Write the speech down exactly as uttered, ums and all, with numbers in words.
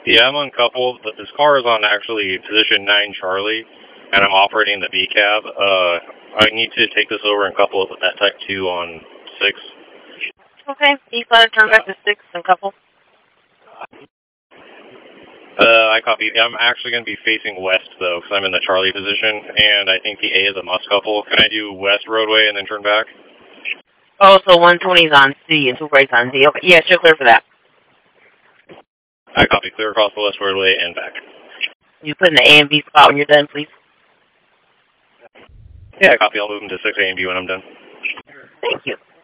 Yeah, I'm uncoupled, but this car is on actually position nine Charlie, and I'm operating the B cab. Uh, I need to take this over and couple it with that Type two on six. Okay, E five, turn back to six and couple. Uh, I copy. I'm actually going to be facing west, though, because I'm in the Charlie position, and I think the A is a must couple. Can I do west roadway and then turn back? Oh, so one twenty is on C and two breaks on D. Okay, yeah, sure, clear for that. I copy. Clear across the west roadway and back. You put in the A and B spot when you're done, please. Yeah, I copy. I'll move them to six A and B when I'm done. Thank you.